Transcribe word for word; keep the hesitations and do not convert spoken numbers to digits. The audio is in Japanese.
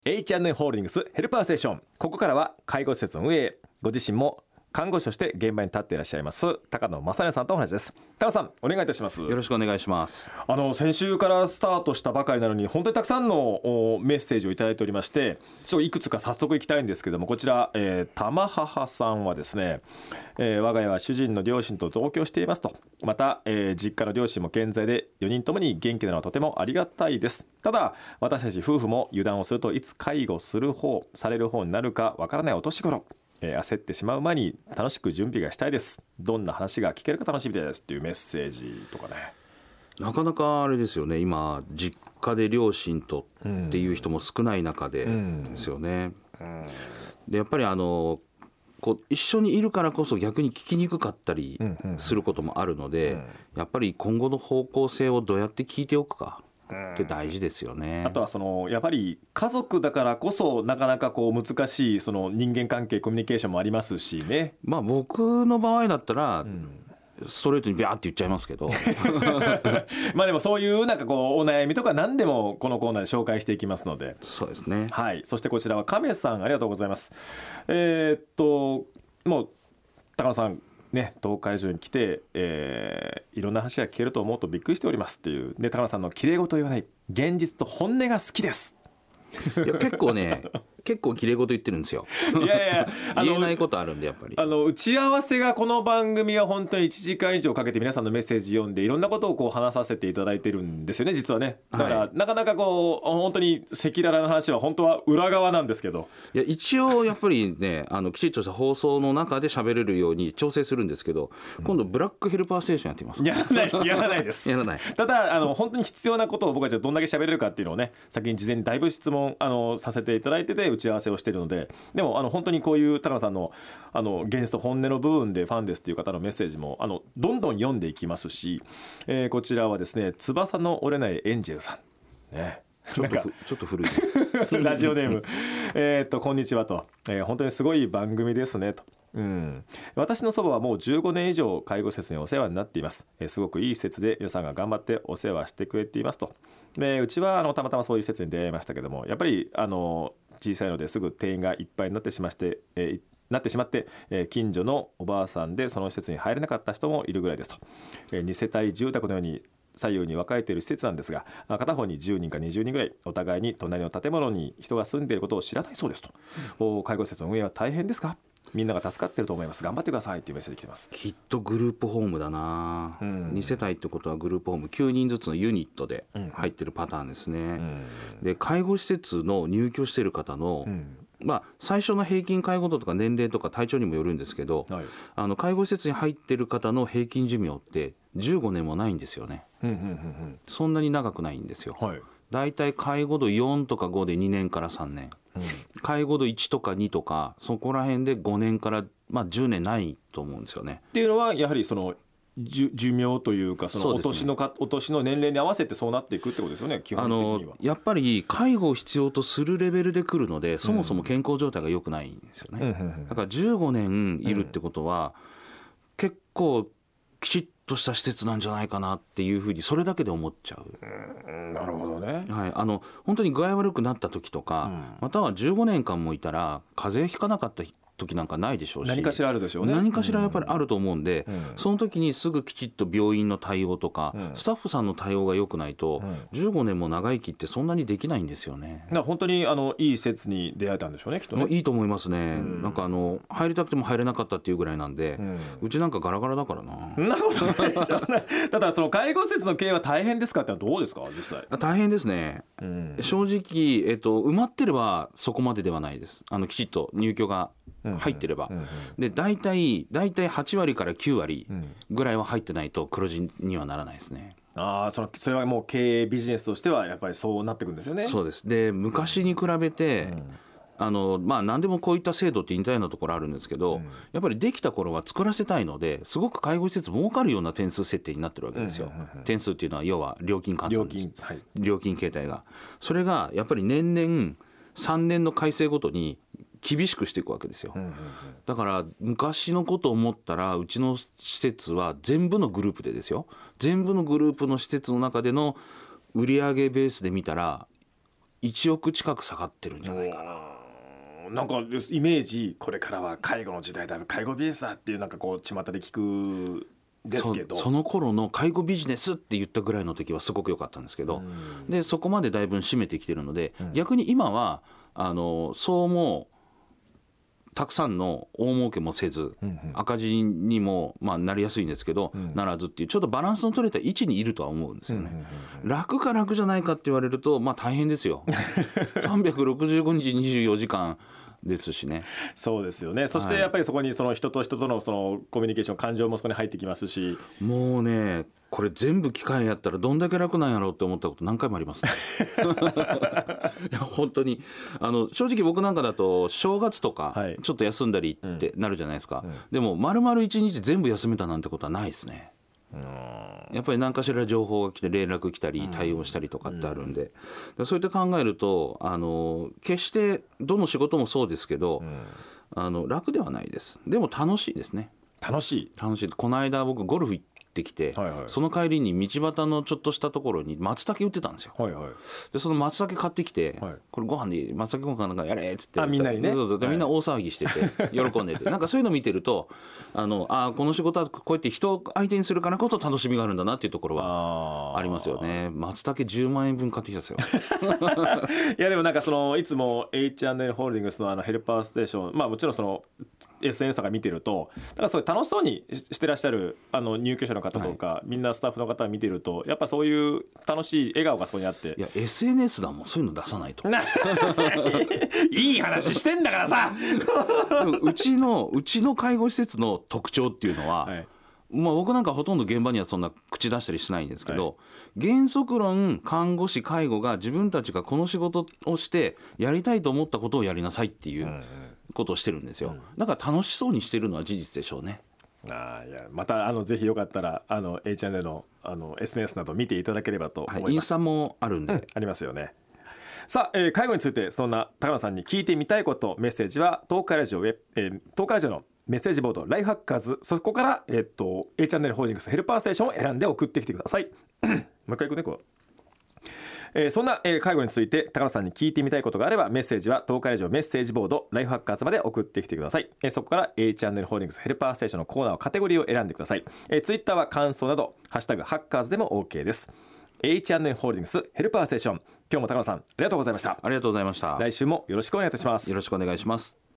エイチアンドエー ホールディングスヘルパーステーション、ここからは介護施設の運営、ご自身も看護師として現場に立っていらっしゃいます高野正也さんとお話です。高野さん、お願いいたします。 よろしくお願いします。 あの先週からスタートしたばかりなのに本当にたくさんのメッセージをいただいておりまして、ちょっといくつか早速いきたいんですけども、こちら、えー、玉母さんはですね、えー、我が家は主人の両親と同居していますと。また、えー、実家の両親も健在でよにんともに元気なのはとてもありがたいです。ただ私たち夫婦も油断をするといつ介護する方される方になるかわからないお年頃、えー、焦ってしまう前に楽しく準備がしたいです。どんな話が聞けるか楽しみですっていうメッセージとかね。 なかなかあれですよね、今実家で両親とっていう人も少ない中でですよね、うんうん、でやっぱりあのこう一緒にいるからこそ逆に聞きにくかったりすることもあるので、うんうんうん、やっぱり今後の方向性をどうやって聞いておくかって大事ですよね。 あとはそのやっぱり家族だからこそなかなかこう難しいその人間関係コミュニケーションもありますしね。 まあ僕の場合だったら、うんストレートにビャーって言っちゃいますけどまあでもそういうなんかこうお悩みとか何でもこのコーナーで紹介していきますので。 そうですね、 はい。そしてこちらは亀さん、ありがとうございます。えー、っともう高野さんね、東海場に来て、えー、いろんな話が聞けると思うとびっくりしておりますっていうで、高野さんの綺麗事言わない現実と本音が好きです。 いや結構ね結構綺麗事言ってるんですよ。 いやいや言えないことあるんで、やっぱりあの打ち合わせがこの番組は本当にいちじかん以上かけて皆さんのメッセージ読んでいろんなことをこう話させていただいてるんですよね、実はね。だから、はい、なかなかこう本当に赤裸々な話は本当は裏側なんですけど、 いや一応やっぱりねあのきちっとした放送の中で喋れるように調整するんですけど、今度ブラックヘルパーステーションやってみます。 やらないですやらないですやらない。 ただあの本当に必要なことを僕はじゃあどんだけ喋れるかっていうのをね、先に事前にだいぶ質問あのさせていただいてて打ち合わせをしているので、でもあの本当にこういう高野さんのあの現実と本音の部分でファンですという方のメッセージもあのどんどん読んでいきますし、えー、こちらはですね、翼の折れないエンジェルさんね、 ちょっとちょっと古いラジオネームえっとこんにちはと、えー、本当にすごい番組ですねと。うん、私の祖母はもうじゅうごねん以上介護施設にお世話になっています。えー、すごくいい施設で皆さんが頑張ってお世話してくれていますと。でうちはあのたまたまそういう施設に出会いましたけども、やっぱりあの小さいのですぐ定員がいっぱいになってしまって、えー、なってしまって、えー、近所のおばあさんでその施設に入れなかった人もいるぐらいですと。えー、に世帯住宅のように左右に分かれている施設なんですが、片方にじゅうにんかにじゅうにんぐらいお互いに隣の建物に人が住んでいることを知らないそうですと。うん、介護施設の運営は大変ですか、みんなが助かっていると思います、頑張ってくださいというメッセージ来てます。 きっとグループホームだな、うん、に世帯ってことはグループホームきゅうにんずつのユニットで入ってるパターンですね、うん、で介護施設の入居している方の、うんまあ、最初の平均介護度とか年齢とか体調にもよるんですけど、はい、あの介護施設に入っている方の平均寿命ってじゅうごねんもないんですよね、うんうんうんうん、そんなに長くないんですよ、はい、だいたい介護度よんとかごでにねんからさんねん、うん、介護度いちとかにとかそこら辺でごねんから、まあ、じゅうねんないと思うんですよね。 っていうのはやはりその寿命というかそのお年のか、お年の年齢に合わせてそうなっていくってことですよね、基本的には。 あのやっぱり介護を必要とするレベルで来るので、そもそも健康状態が良くないんですよね、うん、だからじゅうごねんいるってことは、うん、結構きちっとした施設なんじゃないかなっていうふうにそれだけで思っちゃう、 うん、なるほどね、 はい、あの本当に具合悪くなった時とか、うん、またはじゅうごねんかんもいたら風邪ひかなかった時なんかないでしょうし、 何かしらあるでしょうね、 何かしらやっぱりあると思うんで、うん、その時にすぐきちっと病院の対応とか、うん、スタッフさんの対応が良くないと、うん、じゅうごねんも長生きってそんなにできないんですよね。 だから本当にあのいい施設に出会えたんでしょうね、きっとね。 いいと思いますね、うん、なんかあの入りたくても入れなかったっていうぐらいなんで、うん、うちなんかガラガラだからな。 そんなことないですよねただその介護施設の経営は大変ですかってのはどうですか実際。 大変ですね、うん、正直、えっと、埋まってればそこまでではないです。あのきちっと入居が入ってれば、うんうんうんうん、で大体大体はちわりからきゅうわりぐらいは入ってないと黒字にはならないですね。 ああ、そのそれはもう経営ビジネスとしてはやっぱりそうなってくるんですよね。 そうです。で昔に比べて、うん、あのまあ何でもこういった制度って似たようなところあるんですけど、うん、やっぱりできた頃は作らせたいのですごく介護施設儲かるような点数設定になってるわけですよ、うんうんうんうん、点数っていうのは要は料金換算です。料金、はい、料金形態がそれがやっぱり年々さんねんの改正ごとに厳しくしていくわけですよ、うんうんうん、だから昔のことを思ったらうちの施設は全部のグループでですよ、全部のグループの施設の中での売上ベースで見たらいちおく近く下がってるんじゃないかな。 なんかイメージこれからは介護の時代だ介護ビジネスだっていうなんかこう巷で聞くですけどそ, その頃の介護ビジネスって言ったぐらいの時はすごく良かったんですけど、でそこまでだいぶ占めてきてるので、うん、逆に今はあのそうもたくさんの大儲けもせず、うんうん、赤字にも、まあ、なりやすいんですけど、うん、ならずっていうちょっとバランスの取れた位置にいるとは思うんですよね、うんうんうん、楽か楽じゃないかって言われると、まあ、大変ですよさんびゃくろくじゅうごにちにじゅうよじかんですしね。 そうですよね。そしてやっぱりそこにその人と人とのそのコミュニケーション感情もそこに入ってきますし、 もうねこれ全部機械やったらどんだけ楽なんやろうって思ったこと何回もありますねいや本当にあの正直僕なんかだと正月とかちょっと休んだりってなるじゃないですか、うんうん、でも丸々いちにち全部休めたなんてことはないですね。やっぱり何かしら情報が来て連絡来たり対応したりとかってあるんで、うん、そういった考えるとあの決してどの仕事もそうですけど、うん、あの楽ではないです。でも楽しいですね。 楽しい楽しい。この間僕ゴルフ行ってきて、はいはい、その帰りに道端のちょっとしたところに松茸売ってたんですよ、はいはい、でその松茸買ってきて、はい、これご飯で松茸ご飯なんかやれっつってあみんなにねそうそうでみんな大騒ぎしてて喜んでてなんかそういうの見てるとあのあこの仕事はこうやって人を相手にするからこそ楽しみがあるんだなっていうところはありますよね。松茸じゅうまんえんぶん買ってきたんですよいやでもなんかそのいつも エイチアンドエル ホールディングスのあのヘルパーステーションまあもちろんその エスエヌエス とか見てるとだからそういう楽しそうにしてらっしゃるあの入居者の方とか、はい、みんなスタッフの方を見てるとやっぱそういう楽しい笑顔がそこにあっていや エスエヌエス だもんそういうの出さないといい話してんだからさでもうちのうちの介護施設の特徴っていうのは、はいまあ、僕なんかほとんど現場にはそんな口出したりしないんですけど、はい、原則論看護師介護が自分たちがこの仕事をしてやりたいと思ったことをやりなさいっていうことをしてるんですよ、うん、だから楽しそうにしてるのは事実でしょうね。 あいやまたあのぜひよかったらあの エイチアンドエル の, あの エスエヌエス など見ていただければと思います、 はい、インスタもあるんで、うん、 ありますよね。さあ、えー、介護についてそんな高野さんに聞いてみたいことメッセージは東海ラジオ、えー、東海ラジオのメッセージボードライフハッカーズそこから、えー、と エイチアンドエル ホールディングスヘルパーステーションを選んで送ってきてくださいもう一回いくねこうえー、そんな、えー、介護について高野さんに聞いてみたいことがあればメッセージは東海ラジオメッセージボードライフハッカーズまで送ってきてください、えー、そこから エイチアンドエル ホールディングスヘルパーステーションのコーナーをカテゴリーを選んでください、えー、ツイッターは感想などハッシュタグハッカーズでも OK です。 エイチアンドエル ホールディングスヘルパーステーション今日も高野さんありがとうございました。 ありがとうございました。 来週もよろしくお願いいたします。 よろしくお願いします。